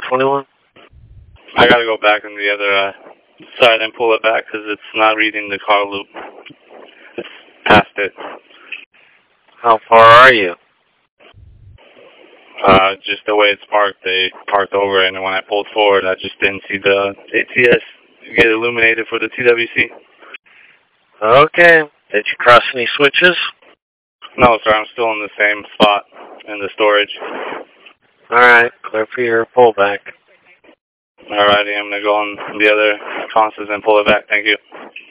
21? I gotta go back on the other side and pull it back because it's not reading the car loop. It's past it. How far are you? Just the way it's parked, they parked over, and when I pulled forward, I just didn't see the ATS get illuminated for the TWC. Okay. Did you cross any switches? No, sir, I'm still in the same spot in the storage. Alright, clear for your pullback. Alrighty, I'm gonna go on the other consoles and pull it back. Thank you.